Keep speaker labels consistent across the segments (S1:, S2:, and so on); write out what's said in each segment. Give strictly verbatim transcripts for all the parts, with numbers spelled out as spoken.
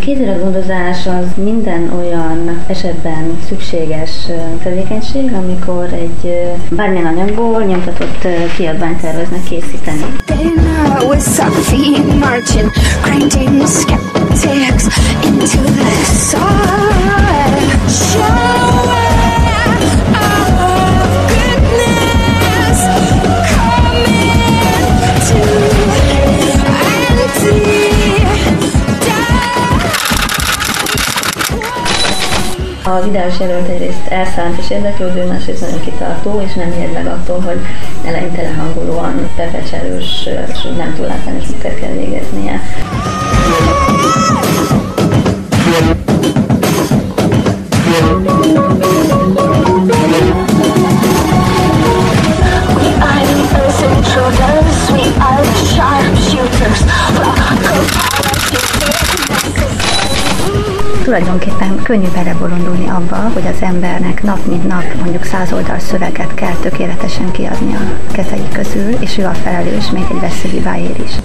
S1: kéziratgondozás az minden olyan esetben szükséges tevékenység, amikor egy bármilyen anyagból nyomtatott kiadványt terveznek készíteni. Az ideális jelölt egyrészt elszánt és érdeklődő, másrészt nagyon kitartó, és nem ijed meg attól, hogy eleinte lehangolóan, pepecselős és nem túl látványos munkát kell végeznie.
S2: Tulajdonképpen könnyű belebolondulni abba, hogy az embernek nap mint nap mondjuk száz oldal szöveget kell tökéletesen kiadni a kezei közül, és ő a felelős még egy veszőhibáért is.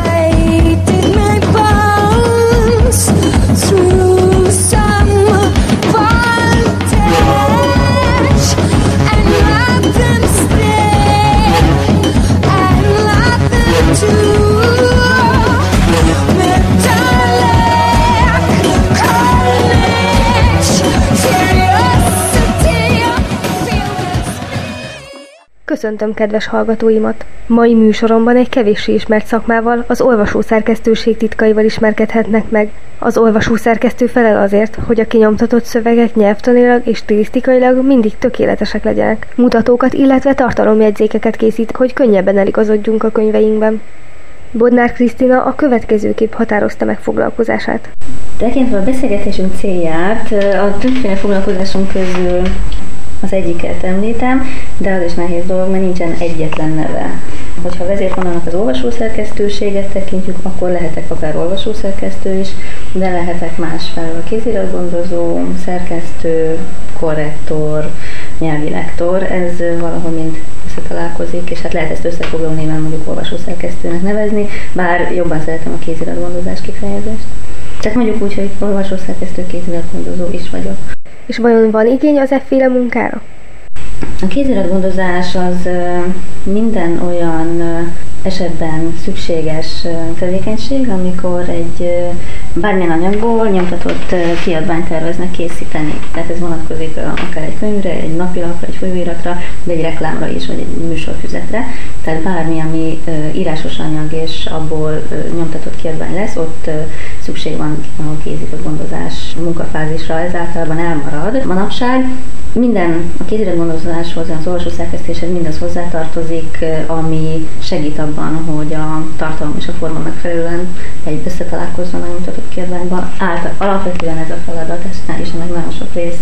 S3: Köszöntöm kedves hallgatóimat! Mai műsoromban egy kevéssé ismert szakmával, az olvasószerkesztőség titkaival ismerkedhetnek meg. Az olvasószerkesztő felel azért, hogy a kinyomtatott szövegek nyelvtanilag és stilisztikailag mindig tökéletesek legyenek. Mutatókat, illetve tartalomjegyzékeket készít, hogy könnyebben eligazodjunk a könyveinkben. Bodnár Krisztina a következőképp határozta meg foglalkozását.
S1: Tekintve a beszélgetésünk célját, a többféle foglalkozásunk közül az egyiket említem, de az is nehéz dolog, mert nincsen egyetlen neve. Hogyha vezérfonalnak az olvasószerkesztőséget tekintjük, akkor lehetek akár olvasószerkesztő is, de lehetek másfelől kéziratgondozó, szerkesztő, korrektor, nyelvi lektor. Ez valahol mind összetalálkozik, és hát lehet ezt összefoglaló néven mondjuk olvasószerkesztőnek nevezni, bár jobban szeretem a kéziratgondozás kifejezést. Tehát mondjuk úgy, hogy olvasószerkesztő, kéziratgondozó is vagyok.
S3: És vajon van igény az efféle munkára?
S1: A kéziratgondozás az minden olyan esetben szükséges tevékenység, amikor egy bármilyen anyagból nyomtatott kiadványt terveznek készíteni. Tehát ez vonatkozik akár egy könyvre, egy napilapra, egy folyóiratra, de egy reklámra is, vagy egy műsorfüzetre. Tehát bármi, ami írásos anyag és abból nyomtatott kiadvány lesz, ott szükség van a kéziratgondozás munkafázisra, ez általában elmarad. Manapság minden a kéziratgondozáshoz, az olvasószerkesztéshez mindaz hozzátartozik, ami segít abban, hogy a tartalom és a forma megfelelően egy összetalálkozzon a nyomtatott kiadványban. Által, alapvetően ez a feladat, és ennek nagyon sok rész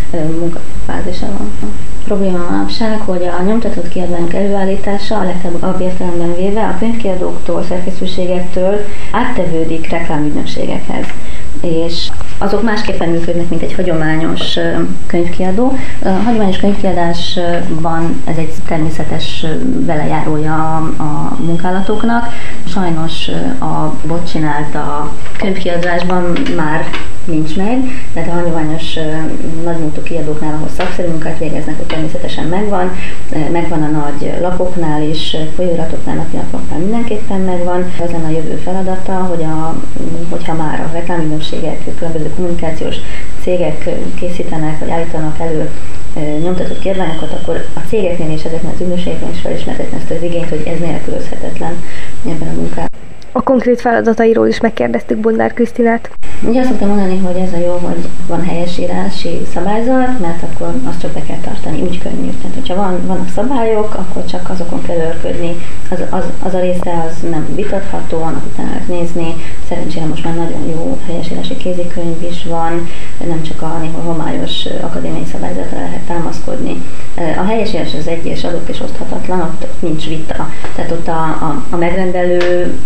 S1: munkafázisa van. A probléma manapság, hogy a nyomtatott kiadványok előállítása a legtöbb értelemben véve a könyvkiadóktól, szerkesztőségektől áttevődik reklámügynökségekhez. És azok másképpen működnek, mint egy hagyományos könyvkiadó. A hagyományos könyvkiadásban ez egy természetes velejárója a munkálatoknak. Sajnos a bot csinált a könyvkiadásban már nincs meg, tehát a hagyományos nagymúltú kiadóknál, ahol szakszerű munkát végeznek, ott természetesen megvan, megvan a nagy lapoknál is, folyóiratoknál, napilapoknál mindenképpen megvan. Ez lenne a jövő feladata, hogy a, hogyha már a reklámügynökségek, különböző kommunikációs cégek készítenek, vagy állítanak elő nyomtatott kiadványokat, akkor a cégeknél és ezeknél az ügynökségeknél is felismertetni ezt az igényt, hogy ez nélkülözhetetlen ebben a munkában.
S3: A konkrét feladatairól is megkérdeztük Bodnár Krisztinát.
S1: Ugye azt szoktam mondani, hogy ez a jó, hogy van helyesírási szabályzat, mert akkor azt csak be kell tartani, úgy könnyű. Tehát, hogyha van, vannak szabályok, akkor csak azokon kell őrködni. Az, az, az a része az nem vitatható, annak utána lehet nézni. Szerencsére most már nagyon jó helyesírási kézikönyv is van, nem csak a néha homályos akadémiai szabályzatra lehet támaszkodni. A helyesírás az egy és adott és oszthatatlan, ott, ott nincs vita. Tehát ott a, a, a megrendelő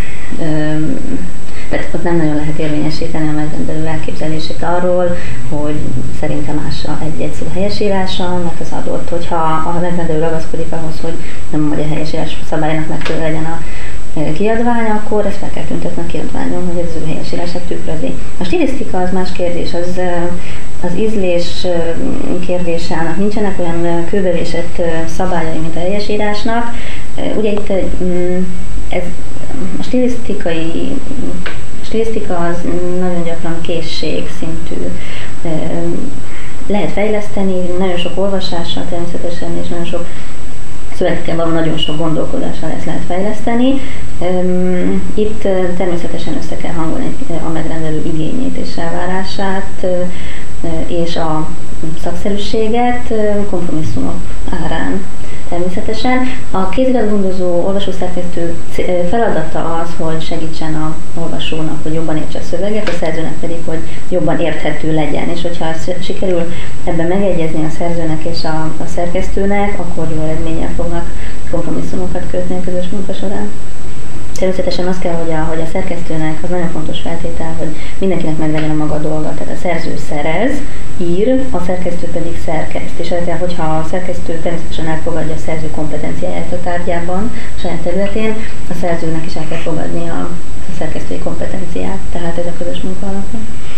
S1: tehát ott nem nagyon lehet érvényesíteni a megrendelő elképzelését arról, hogy szerintem más egy-egy szó helyesírása, mert az adott, hogyha a megrendelő ragaszkodik ahhoz, hogy nem vagy a helyesírás szabálynak megfelelő legyen a kiadvány, akkor ezt fel kell tüntetni a kiadványon, hogy ez az ő helyesírását tükrözi. A stilisztika az más kérdés, az, az ízlés kérdése, annak nincsenek olyan kőbevésett szabályai, mint a helyesírásnak. Ugye itt ez, a stilisztikai a stilisztika az nagyon gyakran készség szintű. Lehet fejleszteni, nagyon sok olvasással természetesen, és nagyon sok szövegekkel való nagyon sok gondolkodással ezt lehet fejleszteni. Itt természetesen össze kell hangolni a megrendelő igényét és elvárását, és a szakszerűséget kompromisszumok árán. Természetesen a kéziratgondozó olvasószerkesztő feladata az, hogy segítsen a olvasónak, hogy jobban értse a szöveget, a szerzőnek pedig, hogy jobban érthető legyen. És hogyha sikerül ebben megegyezni a szerzőnek és a, a szerkesztőnek, akkor jó eredménnyel fognak kompromisszumokat kötni a közös munka során. Természetesen az kell, hogy a, hogy a szerkesztőnek, az nagyon fontos feltétel, hogy mindenkinek meglegyen a maga dolga. Tehát a szerző szerez, ír, a szerkesztő pedig szerkeszt. És ezzel, hogyha a szerkesztő természetesen elfogadja a szerző kompetenciáját a tárgyában, a saját területén, a szerzőnek is el kell fogadni a, a szerkesztői kompetenciát. Tehát ez a közös munka alapja.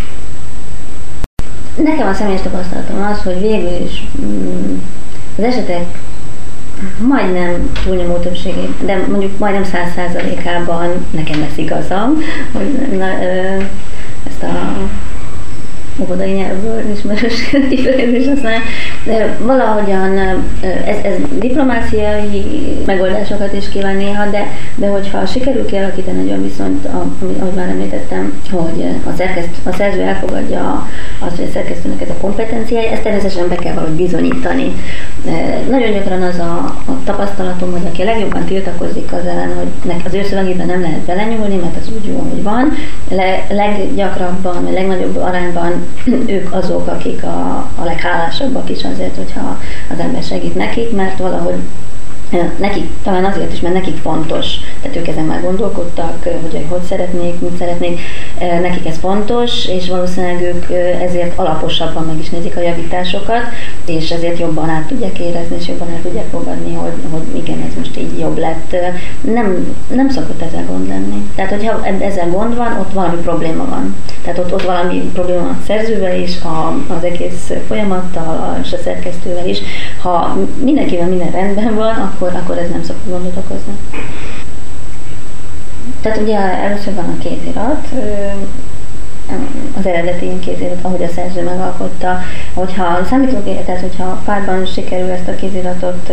S1: Nekem a személyes tapasztalatom az, hogy végül is mm, az esetek majdnem túlnyomó többségében, de mondjuk majdnem száz százalékában nekem lesz igazam, hogy na, ö, ezt a óvodai nyelvből ismerős kifejezés aztán, de valahogyan ez, ez diplomáciai megoldásokat is kíván néha, de, de hogyha sikerül kialakítani egy olyan viszonyt, ahogy már említettem, hogy a, szerkeszt, a szerző elfogadja azt, hogy a szerkesztőnek ez a kompetenciája, ezt természetesen be kell valahogy bizonyítani. Nagyon gyakran az a, a tapasztalatom, hogy aki a legjobban tiltakozik az ellen, hogy az ő szövegében nem lehet belenyúlni, mert az úgy jó, hogy van, Le, leggyakrabban, vagy legnagyobb arányban ők azok, akik a, a leghálásabbak is azért, hogyha az ember segít nekik, mert valahogy nekik, talán azért is, mert nekik fontos, tehát ők ezen már gondolkodtak, hogy hogy szeretnék, mit szeretnék, nekik ez fontos, és valószínűleg ők ezért alaposabban meg is nézik a javításokat, és ezért jobban át tudják érezni, és jobban el tudják fogadni, hogy, hogy igen, ez most így jobb lett. Nem, nem szokott ezzel gond lenni. Tehát, hogyha ezzel gond van, ott valami probléma van. Tehát ott, ott valami probléma van a szerzővel is, a, az egész folyamattal, és a szerkesztővel is. Ha mindenkivel minden rendben van, akkor, akkor ez nem szokott gondot okozni. Tehát ugye először van a kézirat, az eredeti kézirat, ahogy a szerző megalkotta. Hogyha számítógép, tehát hogyha fájlban sikerül ezt a kéziratot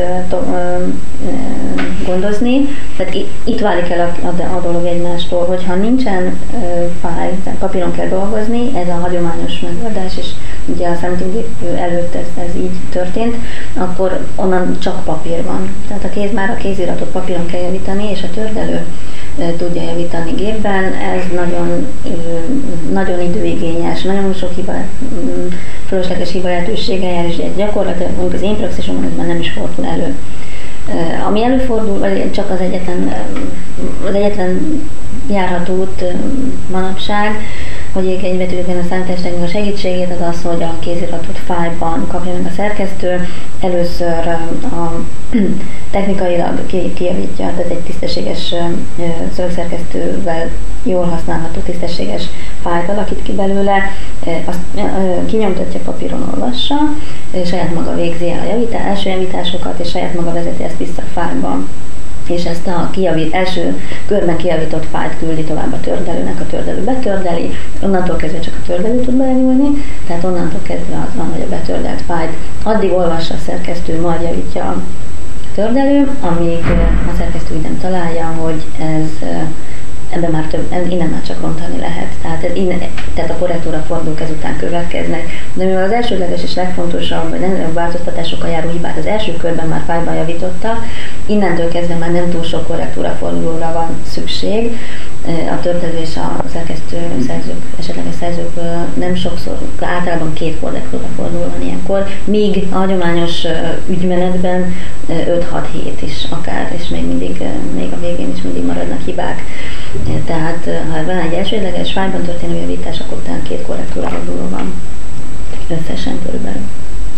S1: gondozni, tehát itt válik el a, a, a dolog egymástól, hogyha nincsen fájl, tehát papíron kell dolgozni, ez a hagyományos megoldás, és ugye a számítógép előtt ez, ez így történt, akkor onnan csak papír van. Tehát a kéz már a kéziratot papíron kell javítani, és a tördelő tudja javítani gépben. Ez nagyon, nagyon időigényes, nagyon sok hiba, fölösleges hiba lehetőséggel jár, és gyakorlatilag mondjuk az én praxisomban ez már nem is fordul elő. Ami előfordul, vagy csak az egyetlen, az egyetlen járható út manapság, hogy igénybe a számítástechnika segítségét, az az, hogy a kéziratot fájlban kapja meg a szerkesztő. Először a technikailag kijavítja, tehát egy tisztességes szövegszerkesztővel jól használható tisztességes fájlt alakít ki belőle, azt kinyomtatja, papíron olvassa, saját maga végzi el a javítás, első javításokat, és saját maga vezeti ezt vissza a fájlban. És ezt a kijavít, első körben kijavított fájlt küldi tovább a tördelőnek, a tördelő betördeli, onnantól kezdve csak a tördelő tud belenyúlni, tehát onnantól kezdve az van, hogy a betördelt fájlt addig olvassa a szerkesztő, majd javítja a tördelő, amíg a szerkesztő így nem találja, hogy ez ebben már több, innen már csak rontani lehet. Tehát, innen, tehát a korrektúra fordulók ezután következnek. De mivel az elsődleges és legfontosabb, vagy nem változtatásokkal járó hibát az első körben már fájlban javította, innentől kezdve már nem túl sok korrektúra fordulóra van szükség. A tördelő és a szerkesztő szerzők, esetleges szerzők nem sokszor, általában két korrektúra forduló van ilyenkor, míg a hagyományos ügymenetben öt-hat hét is akár, és még mindig, még a végén is mindig maradnak hibák. Tehát ha van egy elsődleges fájlban történő javítás, akkor utána két korrektúra forduló van összesen körülbelül.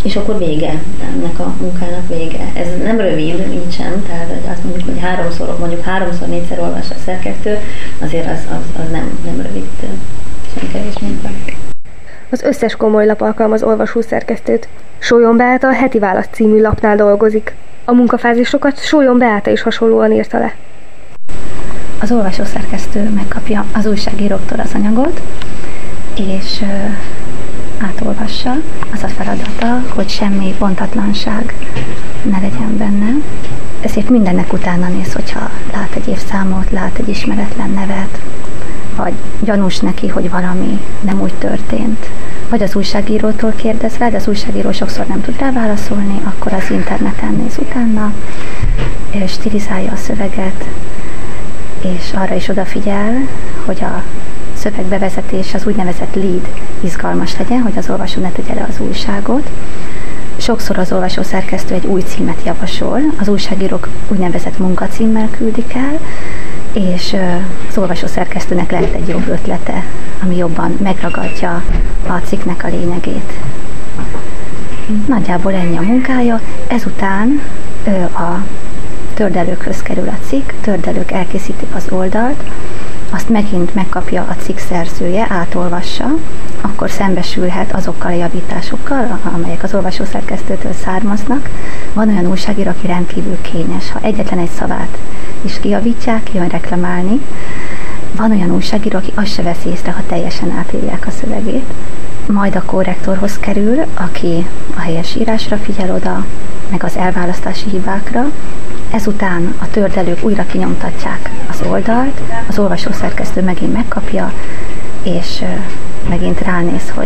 S1: és akkor vége, ennek a munkának vége. Ez nem rövid, így sem, tehát azt mondjuk, hogy háromszor, mondjuk háromszor, négyszer olvas a szerkesztő, azért az, az, az nem, nem rövid, sem kevés munka.
S3: Az összes komoly lap alkalmaz olvasószerkesztőt. Sólyom Beáta a Heti Válasz című lapnál dolgozik. A munkafázisokat Sólyom Beáta is hasonlóan írta le.
S2: Az olvasószerkesztő megkapja az újságíróktól az anyagot, és ö, átolvassa. Az a feladata, hogy semmi pontatlanság ne legyen benne. Ezért mindennek utána néz, hogyha lát egy évszámot, lát egy ismeretlen nevet, vagy gyanús neki, hogy valami nem úgy történt, vagy az újságírótól kérdez rá, de az újságíró sokszor nem tud rá válaszolni, akkor az interneten néz utána, és stilizálja a szöveget, és arra is odafigyel, hogy a szövegbevezetés, az úgynevezett lead izgalmas legyen, hogy az olvasó ne tegye le az újságot. Sokszor az olvasószerkesztő egy új címet javasol, az újságírók úgynevezett munkacímmel küldik el, és az olvasószerkesztőnek lehet egy jobb ötlete, ami jobban megragadja a cikknek a lényegét. Nagyjából ennyi a munkája. Ezután a tördelőkhöz kerül a cikk, tördelők elkészítik az oldalt, azt megint megkapja a cikk szerzője, átolvassa, akkor szembesülhet azokkal a javításokkal, amelyek az olvasószerkesztőtől származnak. Van olyan újságíró, aki rendkívül kényes, ha egyetlen egy szavát is kijavítják, jön reklamálni. Van olyan újságíró, aki azt se veszi észre, ha teljesen átírják a szövegét. Majd a korrektorhoz kerül, aki a helyesírásra figyel oda, meg az elválasztási hibákra. Ezután a tördelők újra kinyomtatják az oldalt, az olvasószerkesztő megint megkapja, és megint ránéz, hogy,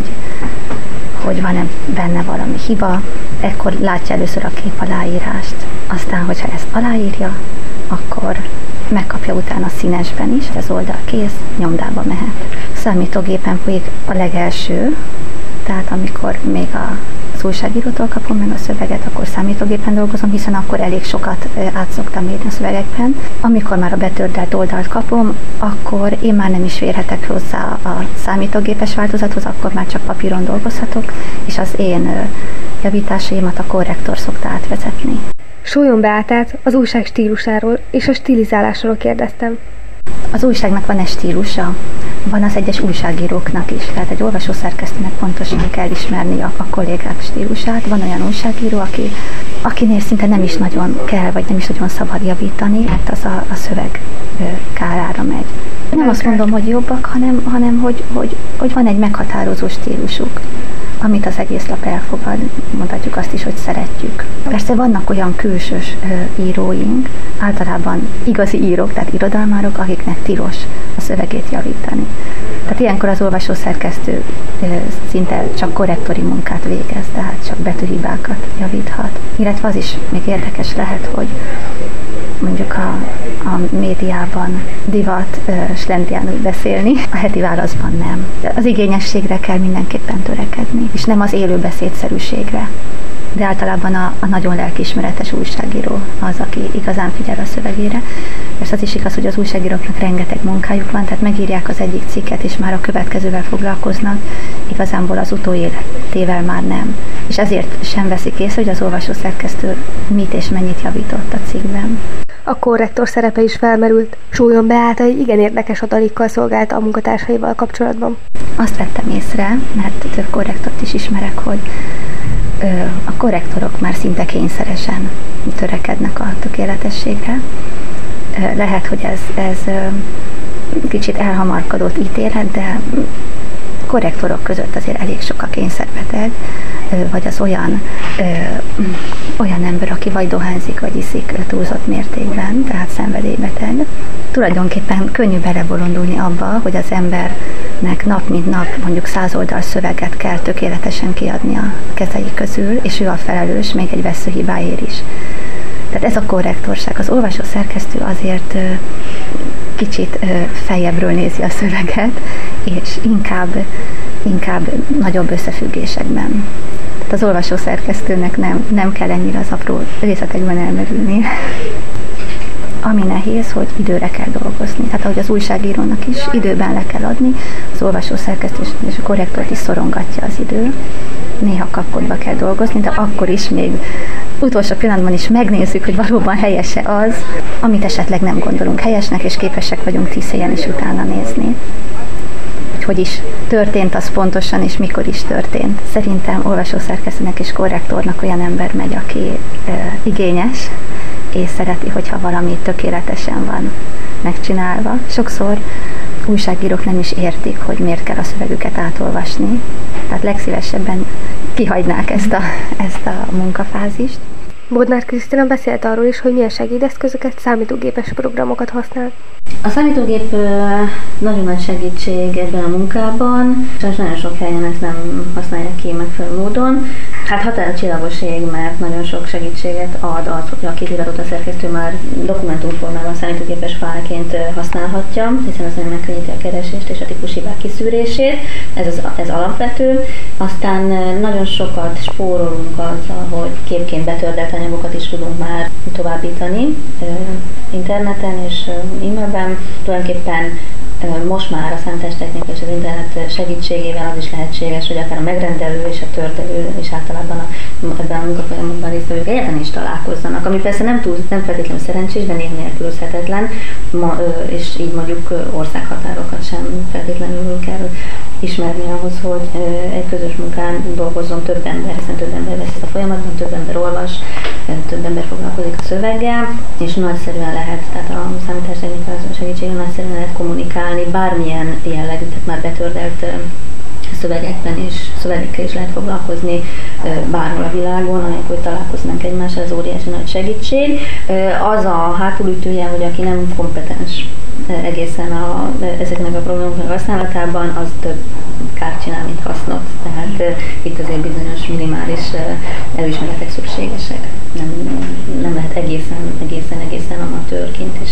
S2: hogy van-e benne valami hiba. Ekkor látja először a kép aláírást. Aztán, hogyha ezt aláírja, akkor megkapja utána színesben is, az oldal kész, nyomdába mehet. Számítógépen folyik a legelső, tehát amikor még a az újságírótól kapom meg a szöveget, akkor számítógépen dolgozom, hiszen akkor elég sokat át szoktam írni a szövegekben. Amikor már a betördelt oldalt kapom, akkor én már nem is férhetek hozzá a számítógépes változathoz, akkor már csak papíron dolgozhatok, és az én javításaimat a korrektor szokta átvezetni.
S3: Sólyom Beátát az újság stílusáról és a stilizálásról kérdeztem.
S2: Az újságnak van egy stílusa, van az egyes újságíróknak is, tehát egy olvasószerkesztőnek pontosan kell ismerni a, a kollégák stílusát. Van olyan újságíró, aki, akinél szinte nem is nagyon kell, vagy nem is nagyon szabad javítani, mert az a, a szöveg kárára megy. Nem azt mondom, hogy jobbak, hanem, hanem hogy, hogy, hogy van egy meghatározó stílusuk, amit az egész lap elfogad, mondhatjuk azt is, hogy szeretjük. Persze vannak olyan külsős ö, íróink, általában igazi írók, tehát irodalmárok, akiknek tilos a szövegét javítani. Tehát ilyenkor az olvasószerkesztő ö, szinte csak korrektori munkát végez, tehát csak betűhibákat javíthat. Illetve az is még érdekes lehet, hogy mondjuk a, a médiában divat slendriánul beszélni, a Heti Válaszban nem. Az igényességre kell mindenképpen törekedni, és nem az élő beszédszerűségre. De általában a, a nagyon lelkiismeretes újságíró az, aki igazán figyel a szövegére. És az is igaz, hogy az újságíróknak rengeteg munkájuk van, tehát megírják az egyik cikket, és már a következővel foglalkoznak, igazánból az utóéletével már nem. És ezért sem veszik észre, hogy az olvasószerkesztő mit és mennyit javított a cikkben.
S3: A korrektor szerepe is felmerült. Sólyom Beáta igen érdekes adalikkal szolgált a munkatársaival kapcsolatban.
S2: Azt vettem észre, mert több korrektort is ismerek, hogy ö, a korrektorok már szinte kényszeresen törekednek a tökéletességre. Ö, lehet, hogy ez, ez ö, kicsit elhamarkodott ítélet, de korrektorok között azért elég sok a kényszerbeteg, vagy az olyan, ö, olyan ember, aki vagy dohányzik, vagy iszik túlzott mértékben, tehát szenvedélybeteg. Tulajdonképpen könnyű belebolondulni abba, hogy az embernek nap mint nap mondjuk száz oldal szöveget kell tökéletesen kiadni a kezei közül, és ő a felelős még egy vesszőhibáért is. Tehát ez a korrektorság. Az olvasószerkesztő azért ö, kicsit ö, fejebbről nézi a szöveget, és inkább, inkább nagyobb összefüggésekben. Tehát az olvasószerkesztőnek nem, nem kell ennyire az apró részletekben elmerülni. ami nehéz, hogy időre kell dolgozni. Tehát ahogy az újságírónak is időben le kell adni, az olvasó szerkesztés és a korrektort is szorongatja az idő. Néha kapkodva kell dolgozni, de akkor is még utolsó pillanatban is megnézzük, hogy valóban helyese az, amit esetleg nem gondolunk helyesnek, és képesek vagyunk tíz helyen is utána nézni. Hogy hogy is történt az pontosan, és mikor is történt. Szerintem olvasószerkesztőnek és korrektornak olyan ember megy, aki e, igényes, és szereti, hogyha valami tökéletesen van megcsinálva. Sokszor újságírók nem is értik, hogy miért kell a szövegüket átolvasni. Tehát legszívesebben kihagynák ezt a, ezt a munkafázist.
S3: Bodnár Krisztina beszélt arról is, hogy milyen segédeszközöket, számítógépes programokat használ.
S1: A számítógép nagyon nagy segítség ebben a munkában, és nagyon sok helyen ezt nem használják ki megfelelő módon. Hát határcsillagos ég, mert nagyon sok segítséget ad az, hogy a kéziratot a szerkesztő már dokumentumformában számítógépes fájlként használhatja, hiszen az nagyon megkönnyíti a keresést és a típushibák kiszűrését, ez, az, ez alapvető. Aztán nagyon sokat spórolunk azzal, hogy képként betördelt anyagokat is tudunk már továbbítani interneten és e-mailben. Tulajdonképpen most már a számítástechnika és az internet segítségével az is lehetséges, hogy akár a megrendelő és a tördelő és általában a, ebben a munkafolyamokban résztvevők egyáltalán is találkozzanak, ami persze nem, túl, nem feltétlenül szerencsés, de néha nélkülözhetetlen, ma, és így mondjuk országhatárokat sem feltétlenül kell ismerni ahhoz, hogy egy közös munkán dolgozzon több ember, hiszen több ember vesz a folyamatban, több ember olvas, több ember foglalkozik a szöveggel, és nagyszerűen lehet, tehát a számítástechnika segítségével nagyszerűen lehet kommunikálni bármilyen jellegű, tehát már betördelt szövegekben és szövegekkel is lehet foglalkozni bárhol a világon, amikor találkoznak egymással, ez óriási nagy segítség. Az a hátulütője, hogy aki nem kompetens egészen a, ezeknek a programoknak használatában, az több kárt csinál, mint hasznot. Tehát itt azért bizonyos minimális előismeretek szükségesek. Nem, nem lehet egészen, egészen, egészen amatőrként is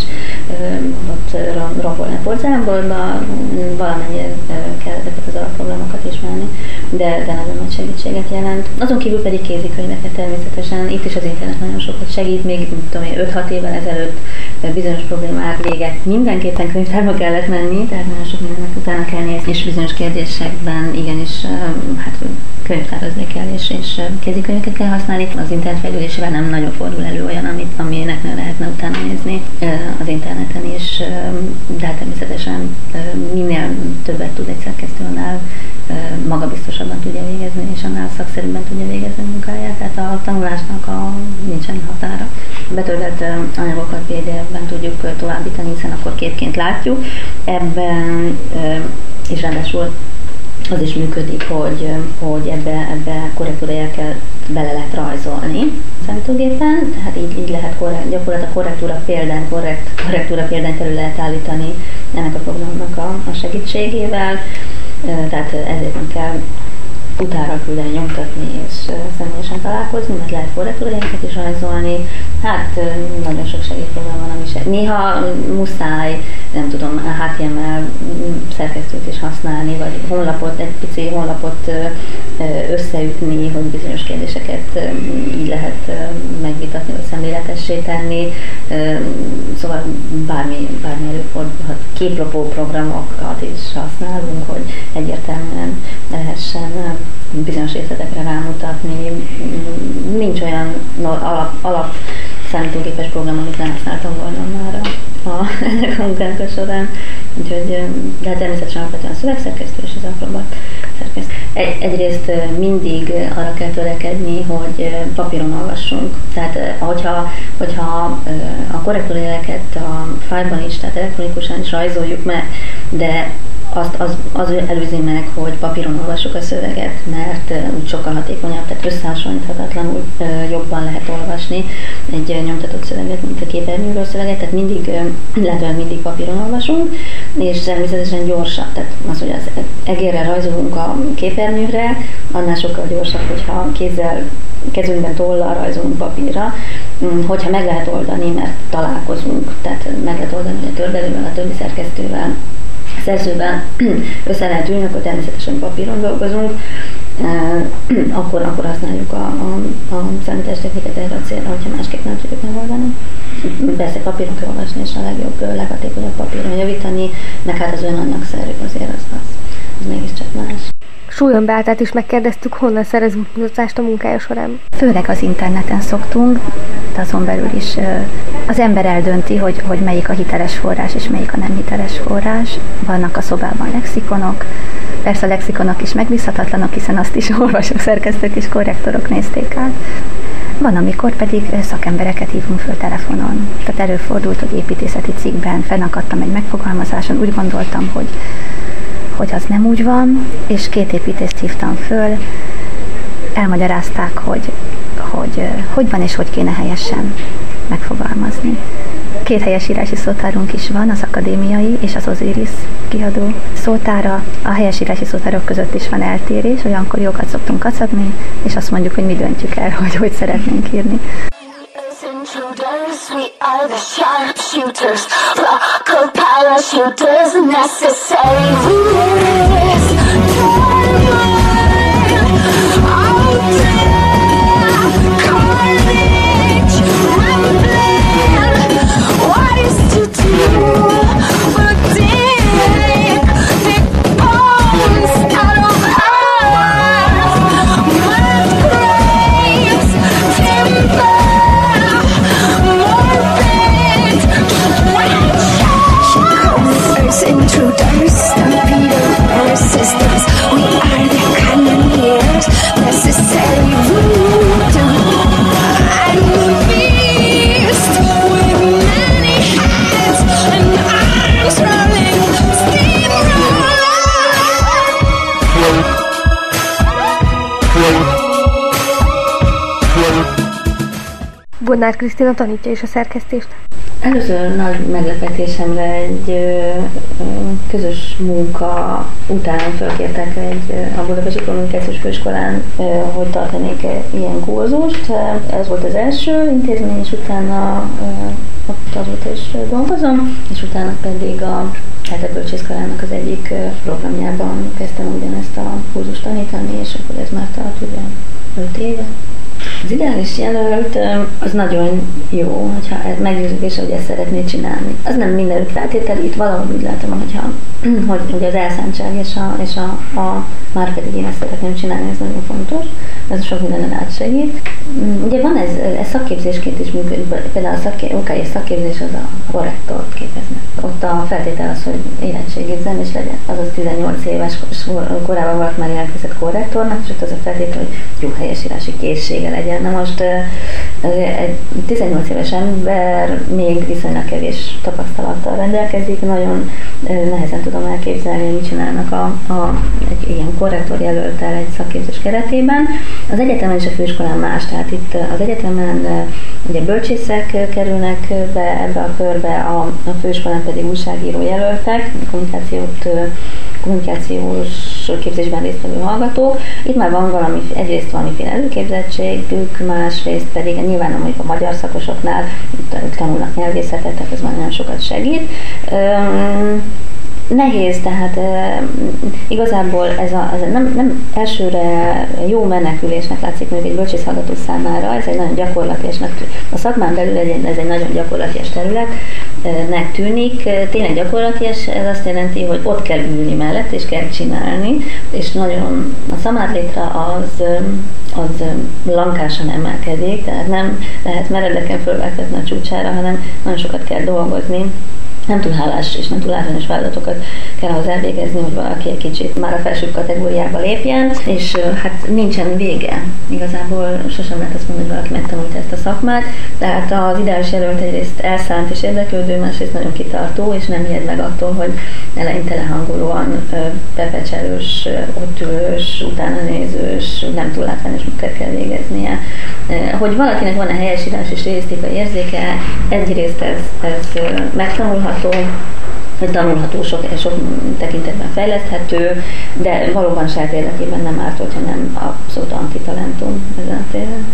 S1: ott rombolni a porcelánból, de valamennyire kell ezeket az alapprogramokat ismerni, de, de nagyon nagy segítséget jelent. Azon kívül pedig kézikönyveket természetesen. Itt is az internet nagyon sokat segít, még tudom én, öt-hat évvel ezelőtt bizonyos problémák véget mindenképpen könyvtárba kellett menni, tehát nagyon sok mindennek utána kell nézni, és bizonyos kérdésekben igenis hát könyvtározni kell, és, és kézikönyveket kell használni. Az internet fejlődésével nem nagyon fordul elő olyan, amit, aminek ne lehetne utána nézni az interneten is, de hát természetesen minél többet tud egy szerkesztő, annál magabiztosabban tudja végezni, és annál szakszerűbben tudja végezni a munkáját, tehát a tanulásnak a nincsen határa. Betördelt anyagokat pé dé ef-ben tudjuk továbbítani, hiszen akkor képként látjuk. Ebben és ráadásul az is működik, hogy, hogy ebbe, ebbe korrektúrajelket bele lehet rajzolni a számítógépen, tehát így, így lehet korrekt, gyakorlatilag korrektúra példán, korrekt, korrektúra példán elő lehet állítani ennek a programnak a, a segítségével, tehát ezért nem kell utára küldeni, nyomtatni és személyesen találkozni, mert lehet korrektúrajelket is rajzolni. Hát nagyon sok segítőben van, ami se. Néha muszáj, nem tudom, há té em el szerkesztőt is használni, vagy honlapot, egy pici honlapot összeütni, hogy bizonyos kérdéseket így lehet megvitatni, vagy szemléletessé tenni. Szóval bármi, bármi előfordulhat. Képlopó programokat is használunk, hogy egyértelműen lehessen bizonyos részletekre rámutatni. Nincs olyan alap, alap számítógépes program, amit nem használtam volna már a, a, ennek a munkánk során. Úgyhogy, de hát természetesen alapvetően a szövegszerkesztő és az alapprogramot szerkesztő. Egy, egyrészt mindig arra kell törekedni, hogy papíron olvassunk. Tehát hogyha, hogyha a korrektúrajeleket a fájlban is, tehát elektronikusan is rajzoljuk meg, de azt az, az előzi meg, hogy papíron olvassuk a szöveget, mert úgy sokkal hatékonyabb, tehát összehasonlíthatatlanul jobban lehet olvasni egy nyomtatott szöveget, mint a képernyőről szöveget, tehát mindig, lehetőleg mindig papíron olvasunk, és természetesen gyorsabb, tehát az, hogy az egérre rajzolunk a képernyőre, annál sokkal gyorsabb, hogyha kézzel, kezünkben tollal rajzolunk papírra, hogyha meg lehet oldani, mert találkozunk, tehát meg lehet oldani a tördelővel, a többi szerkesztővel, szerzőben össze lehet ülni, akkor természetesen papíron dolgozunk. akkor, akkor használjuk a, a, a számítástechnikát erre a célra, hogyha másképp nem tudjuk megoldani. Persze papíron kell olvasni, és a legjobb, leghatékonyabb papíron javítani, meg hát az olyan anyagszerű azért az, az, az mégiscsak más.
S3: Súlyon Beátát is megkérdeztük, honnan szerez útmutatást a munkája során.
S2: Főleg az interneten szoktunk, de azon belül is az ember eldönti, hogy, hogy melyik a hiteles forrás és melyik a nem hiteles forrás. Vannak a szobában lexikonok, persze a lexikonok is megbízhatatlanok, hiszen azt is olvasók, szerkesztők és korrektorok nézték át. Van, amikor pedig szakembereket hívunk föl telefonon. Tehát előfordult, hogy építészeti cikkben fennakadtam egy megfogalmazáson, úgy gondoltam, hogy hogy az nem úgy van, és két építészt hívtam föl, elmagyarázták, hogy hogy, hogy van és hogy kéne helyesen megfogalmazni. Két helyesírási szótárunk is van, az akadémiai és az Osiris kiadó szótára. A helyesírási szótárok között is van eltérés, olyankor jókat szoktunk kacagni, és azt mondjuk, hogy mi döntjük el, hogy hogy szeretnénk írni.
S4: Intruders, we are the sharpshooters, buckled parachuters, necessary rules. All day, carnage, rumbling. What is to do? But dig, dig bones out of earth, mud graves, timber. Intruders, stampeder resistance. We are the cannoneers, necessary voodoo. I'm the beast with many heads and arms rolling, steamroller.
S3: Bodnár Krisztina tanítja is a szerkesztést.
S1: Először nagy meglepetésemre egy ö, ö, közös munka után felkértek egy, ö, a Budapesti Kommunikációs Főiskolán, ö, hogy tartanék ilyen kurzust. Ez volt az első intézmény, és utána ö, azóta is dolgozom, és utána pedig a Hetek Bölcsészkarának az egyik programjában kezdtem ugyanezt a kurzust tanítani, és akkor ez már tart ugye öt éve. Az ideális jelölt az nagyon jó, hogyha meggyőződése, hogy ezt szeretné csinálni. Az nem mindenük feltétel, itt valahogy úgy látom, hogyha, hogy, hogy az elszántság és, a, és a, a már pedig én ezt szeretném csinálni, ez nagyon fontos, ez sok mindenen átsegít. Ugye van ez, ez szakképzésként is működik, például a szaké, okai szakképzés az a korrektort képeznek. Ott a feltétel az, hogy érettségizzen és legyen, azaz tizennyolc éves korában valaki már jelentkezett korrektornak, és ott az a feltétel, hogy jó helyesírási készsége legyen. Na most egy tizennyolc éves ember még viszonylag kevés tapasztalattal rendelkezik, nagyon nehezen tudom elképzelni, hogy mit csinálnak a, a, egy ilyen korrektor jelölttel egy szakképzés keretében. Az egyetemen és a főiskolán más, tehát itt az egyetemen ugye bölcsészek kerülnek be ebbe a körbe, a, a főiskolán pedig újságíró jelöltek, kommunikációt kommunikációs képzésben résztvevő hallgatók. Itt már van valami, egyrészt valamiféle előképzettségük, másrészt pedig nyilván mondjuk a magyar szakosoknál tanulnak nyelvészetet, tehát ez már nagyon sokat segít. Üm, Nehéz, tehát e, igazából ez, a, ez a nem, nem elsőre jó menekülésnek látszik még egy bölcsészhallgató számára, ez egy nagyon gyakorlatias, a szakmán belül egy, ez egy nagyon gyakorlatias területnek tűnik. Tényleg gyakorlatias, ez azt jelenti, hogy ott kell ülni mellett, és kell csinálni, és nagyon a szamárlétre az, az lankásan emelkedik, tehát nem lehet meredeken fölváltatni a csúcsára, hanem nagyon sokat kell dolgozni. Nem túl hálás és nem túl általános feladatokat kell ahhoz elvégezni, hogy valaki egy kicsit már a felsőbb kategóriába lépjen, és hát nincsen vége. Igazából sosem lehet azt mondani, hogy valaki megtanulta ezt a szakmát, tehát az ideális jelölt egyrészt elszánt és érdeklődő, másrészt nagyon kitartó, és nem ijed meg attól, hogy eleinte lehangolóan pepecselős, ott ülős, utána nézős, nem túl látványos munkát kell végeznie. Hogy valakinek van a helyesírás és stilisztikai érzéke, egyrészt ez, ez megtanulható, hogy tanulható, sok, sok tekintetben fejleszthető, de valóban saját érdekében nem árt, hogyha nem abszolút antitalentum ezen a téren.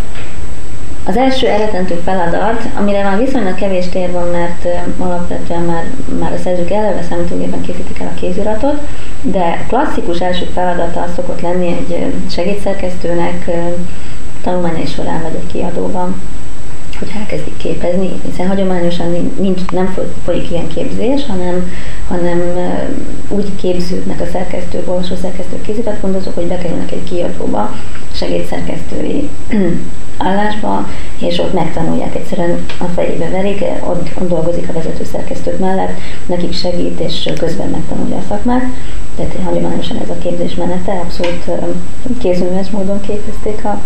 S1: Az első eredetentő feladat, amire már viszonylag kevés tér van, mert alapvetően már, már a szerzők eleve számítógépen készítik el a kéziratot, De klasszikus első feladata szokott lenni egy segédszerkesztőnek tanulmányai során vagy egy kiadóban, hogy elkezdik képezni, hiszen hagyományosan nincs, nem folyik ilyen képzés, hanem, hanem úgy képződnek a szerkesztők, olvasó szerkesztők, kéziratgondozók, hogy bekerülnek egy kiadóba, segédszerkesztői állásba, és ott megtanulják, egyszerűen a fejébe verik, ott, ott dolgozik a vezető szerkesztők mellett, nekik segít, és közben megtanulja a szakmát. Tehát hagyományosan ez a képzés menete, abszolút kézműves módon képezték a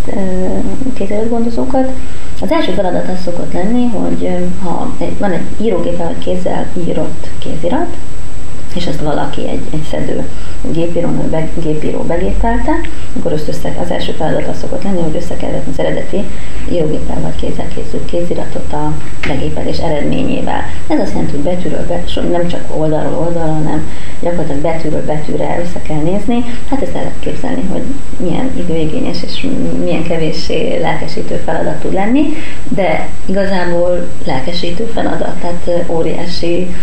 S1: kéziratgondozókat. Az első feladat az szokott lenni, hogy ha egy, van egy írógéppel vagy kézzel írott kézirat, és ezt valaki egy, egy szedő gépíró, be, gépíró begépelte, akkor össze, az első feladat az szokott lenni, hogy össze kell vetni az eredeti írógéppel vagy kézzel készült kéziratot a begépelés eredményével. Ez azt jelenti, hogy betűről, be, nem csak oldalról oldalra, hanem gyakorlatilag betűről betűre össze kell nézni. Hát ezt el lehet képzelni, hogy milyen időigényes és milyen kevéssé lelkesítő feladat tud lenni, de igazából lelkesítő feladat, tehát óriási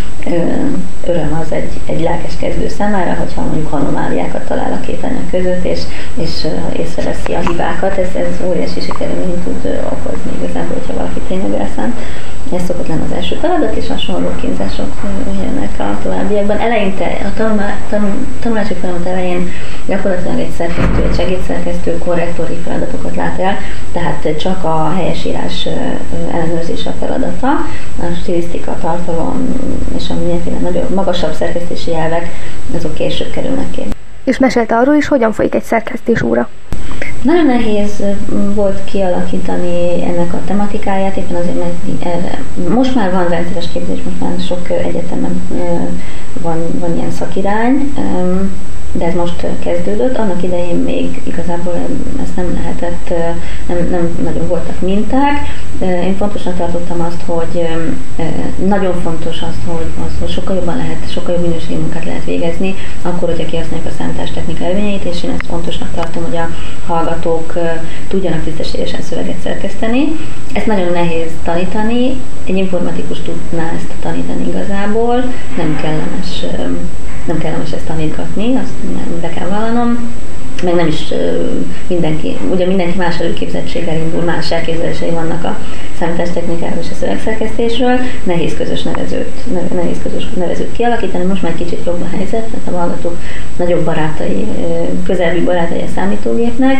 S1: öröm az egy, egy lelkes kezdő számára, hogyha mondjuk anomáliákat talál a két anyag között, és, és észreveszi a hibákat, ez, ez óriási sikerülményt tud okozni igazából, hogyha valaki tényleg elszánt. Ez szokott lenni az első feladat, és hasonló kínzások jönnek a továbbiakban. Eleinte, a tanulmá, tanul, tanulási folyamat elején gyakorlatilag egy szerkesztő, egy segédszerkesztő korrektori feladatokat lát el, tehát csak a helyesírás ellenőrzése a feladata, a stilisztika, tartalom és a mindenféle nagyobb, magasabb szerkesztési elvek, azok később kerülnek ki.
S3: És mesélte arról is, hogyan folyik egy szerkesztés óra.
S1: Nagyon nehéz volt kialakítani ennek a tematikáját, éppen azért, mert erre, most már van rendszeres képzés, most már sok egyetemen van, van ilyen szakirány, de ez most kezdődött. Annak idején még igazából ezt nem lehetett, nem, nem nagyon voltak minták. Én fontosnak tartottam azt, hogy nagyon fontos az, hogy, az, hogy sokkal jobban lehet, sokkal jobb minőségű munkát lehet végezni, akkor, hogyha kihasználjuk a számítástechnika előnyeit, és én ezt fontosnak tartom, hogy a hallgatók tudjanak tisztességesen szöveget szerkeszteni. Ezt nagyon nehéz tanítani, egy informatikus tudná ezt tanítani igazából, nem kellemes nem kellemes ezt tanítgatni, azt be kell vallanom, meg nem is mindenki, ugye mindenki más előképzettséggel indul, más elképzelései vannak a számítástechnikáról és a szövegszerkesztésről, nehéz közös nevezőt, nehéz közös nevezőt kialakítani, most már kicsit jobb a helyzet, mert a hallgatók nagyobb barátai, közelbbi barátai a számítógépnek,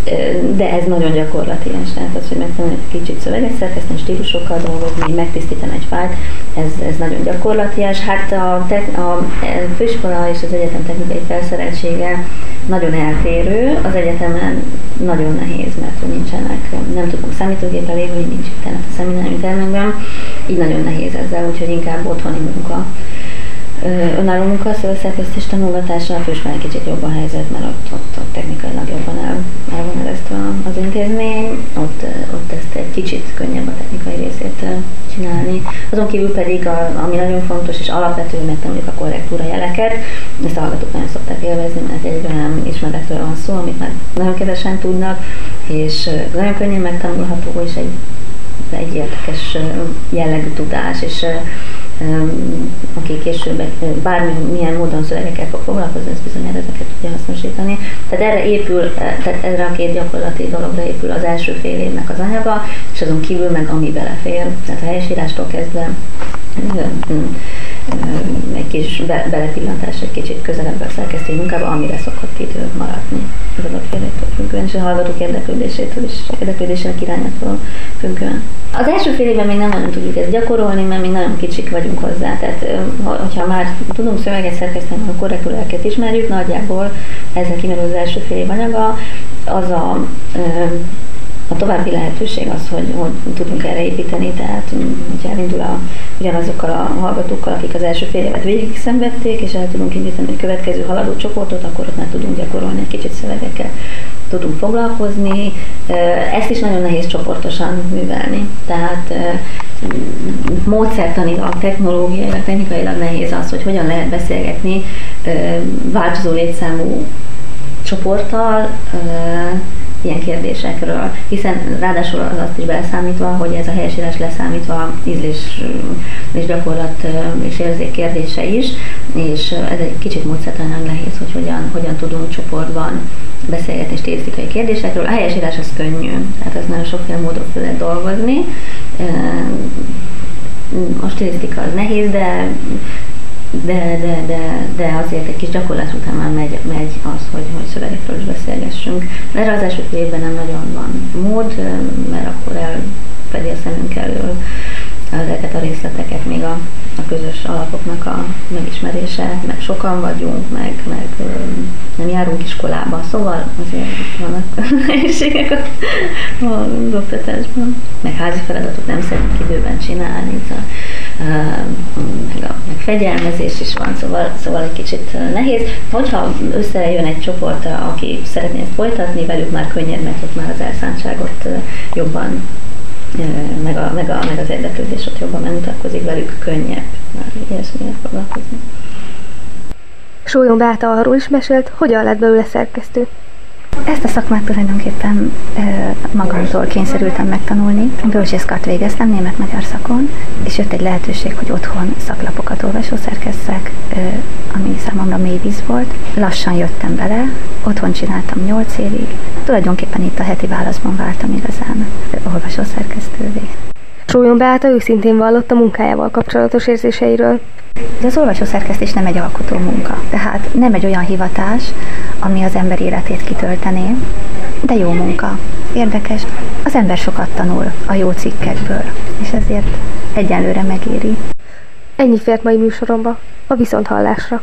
S1: de ez nagyon gyakorlatilag, tehát az, hogy megtanuljuk kicsit szöveget szerkeszteni, stílusokkal dolgozni, megtisztítani egy fájlt, ez, ez nagyon gyakorlatilag. Hát a, te, a főiskola és az egyetem technikai felszereltsége nagyon eltérő, az egyetemen nagyon nehéz, mert nincsenek, nem tudunk számítógéppel élni, nincs internet a szeminárium termekben, így nagyon nehéz ezzel, úgyhogy inkább otthoni munka. Önálló munka, szövegszerkesztés tanulgatásra, a főiskolán egy kicsit jobb a helyzet, mert ott, ott, ott technikailag jobban el, el van eresztve az intézmény, ott, ott ezt egy kicsit könnyebb a technikai részét csinálni. Azon kívül pedig, a, ami nagyon fontos és alapvető, hogy megtanuljuk a korrektúra jeleket, ezt a hallgatók nagyon szokták élvezni, mert egy olyan ismeretről van szó, amit már nagyon kevesen tudnak, és nagyon könnyen megtanulható, és egy, egy érdekes jellegű tudás, és aki később bármilyen módon szövegekkel fog foglalkozni, ez bizonyára ezeket tudja hasznosítani. Tehát erre épül, tehát erre a két gyakorlati dologra épül az első fél évnek az anyaga, és azon kívül meg ami belefér, tehát a helyesírástól kezdve egy kis be, belepillantás, egy kicsit közelebb a szerkesztői munkába, amire szokott idő maradni az adott félétől függően, és a hallgatók érdeklődésétől és érdeklődésének irányától függően. Az első fél évben még nem nagyon tudjuk ezt gyakorolni, mert még nagyon kicsik vagyunk hozzá, tehát hogyha már tudunk szöveget szerkeszteni, a korrektúrákat ismerjük, nagyjából ezzel kimerül az első fél év anyaga, az a A további lehetőség az, hogy, hogy tudunk erre építeni, tehát hogyha elindul a, ugyanazokkal a hallgatókkal, akik az első fél évet végig szenvedték, és el tudunk indítani egy következő haladó csoportot, akkor ott már tudunk gyakorolni egy kicsit szövegekkel, tudunk foglalkozni. Ezt is nagyon nehéz csoportosan művelni, tehát módszertanilag, technológiailag, technikailag nehéz az, hogy hogyan lehet beszélgetni változó létszámú csoporttal, ilyen kérdésekről, hiszen ráadásul az azt is beleszámítva, hogy ez a helyesírás leszámítva ízlés és gyakorlat és érzék kérdése is, és ez egy kicsit módszertanilag nehéz, hogy hogyan, hogyan tudunk csoportban beszélgetni stilisztikai kérdésekről. A helyesírás az könnyű, tehát ez nagyon sokféle módon fel lehet dolgozni. A stilisztika az nehéz, de De, de, de, de azért egy kis gyakorlás után már megy, megy az, hogy, hogy szövegekről is beszélgessünk. Erre az első fél évben nem nagyon van mód, mert akkor elfedi a szemünk elől ezeket a részleteket, még a, a közös alapoknak a megismerése, meg sokan vagyunk, meg, meg nem járunk iskolába, szóval azért vannak nehézségek az oktatásban, meg házi feladatot nem szeretnék időben csinálni, szóval meg, a, meg fegyelmezés is van, szóval, szóval egy kicsit nehéz. Hogyha összejön egy csoport, aki szeretné ezt folytatni, velük már könnyebb, mert ott már az elszántságot jobban, meg, a, meg, a, meg az érdeklődés ott jobban megmutatkozik, velük könnyebb már ilyesmivel foglalkozni.
S3: Sólyom Beáta arról is mesélt, hogyan lett belőle szerkesztő.
S2: Ezt a szakmát tulajdonképpen e, magamtól kényszerültem megtanulni. Bölcsészkart végeztem német-magyar szakon, és jött egy lehetőség, hogy otthon szaklapokat olvasószerkesszek, e, ami számomra mély víz volt. Lassan jöttem bele, otthon csináltam nyolc évig. Tulajdonképpen itt a heti válaszban váltam igazán olvasószerkesztővé.
S3: Sólyom Beáta őszintén vallott a munkájával kapcsolatos érzéseiről.
S2: De az olvasószerkesztés nem egy alkotó munka, tehát nem egy olyan hivatás, ami az ember életét kitöltené, de jó munka, érdekes. Az ember sokat tanul a jó cikkekből, és ezért egyenlőre megéri.
S3: Ennyi fért mai műsoromba, a viszonthallásra.